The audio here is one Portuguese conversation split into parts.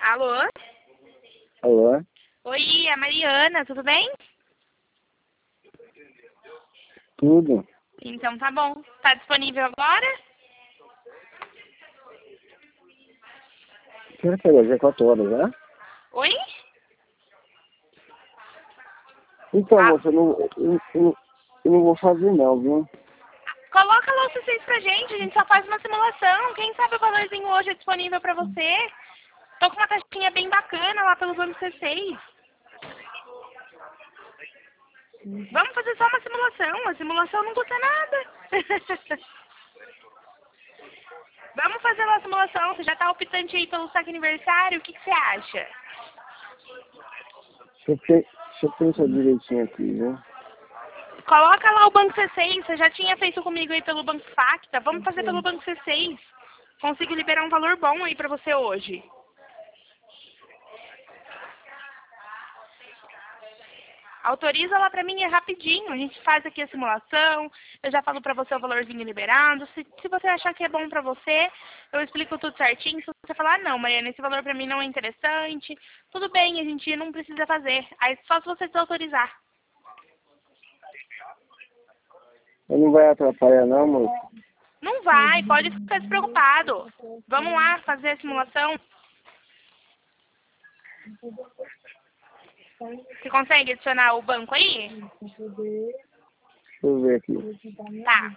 Alô? Alô? Oi, é a Mariana, tudo bem? Tudo? Então tá bom. Tá disponível agora? Quero pegar às 4 horas, né? Oi? Então, Ah, moça, eu não vou fazer não, viu? coloca lá o C6 pra gente, a gente só faz uma simulação. Quem sabe o valorzinho hoje é disponível pra você? Tô com uma taxinha bem bacana lá pelo banco C6. Vamos fazer só uma simulação. A simulação não custa nada. Vamos fazer uma simulação. Você já tá optante aí pelo saque aniversário? O que você acha? Deixa eu pensar direitinho aqui, viu? Coloca lá o banco C6. Você já tinha feito comigo aí pelo banco Facta. Vamos fazer pelo banco C6. Consigo liberar um valor bom aí pra você hoje. Autoriza lá pra mim, é rapidinho. A gente faz aqui a simulação. Eu já falo pra você o valorzinho liberado. Se você achar que é bom pra você, eu explico tudo certinho. Se você falar, não, Mariana, esse valor pra mim não é interessante, tudo bem, a gente não precisa fazer. Aí só se você desautorizar. Eu não vai atrapalhar não, moça? Não vai, pode ficar despreocupado. Vamos lá fazer a simulação. Você consegue adicionar o banco aí? Deixa eu ver aqui. Tá.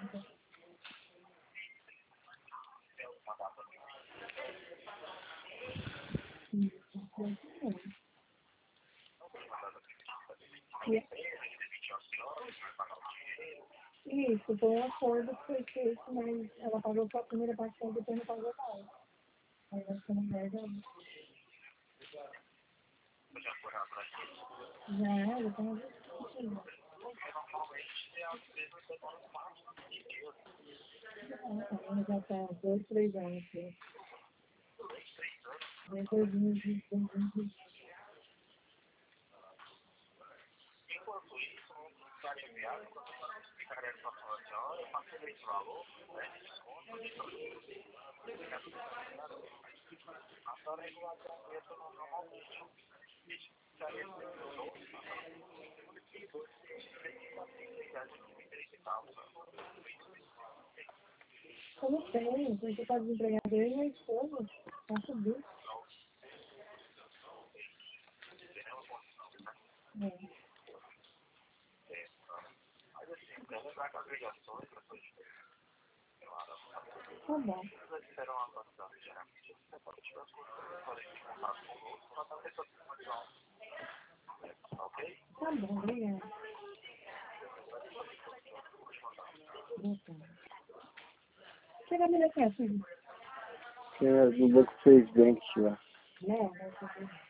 Isso, foi um acordo que foi feito, mas ela pagou só a primeira parcela e depois não pagou mais. Aí vai ser uma merda. Já tem uma já tá 2, 3 anos aqui. Desde 2020. Eu não tenho, você tá desempregado aí, minha esposa, tá subindo. É. Tá bom. Tá bom, obrigada. Você vai me deixar assim? É, do banco 6 Bank lá. Não, não,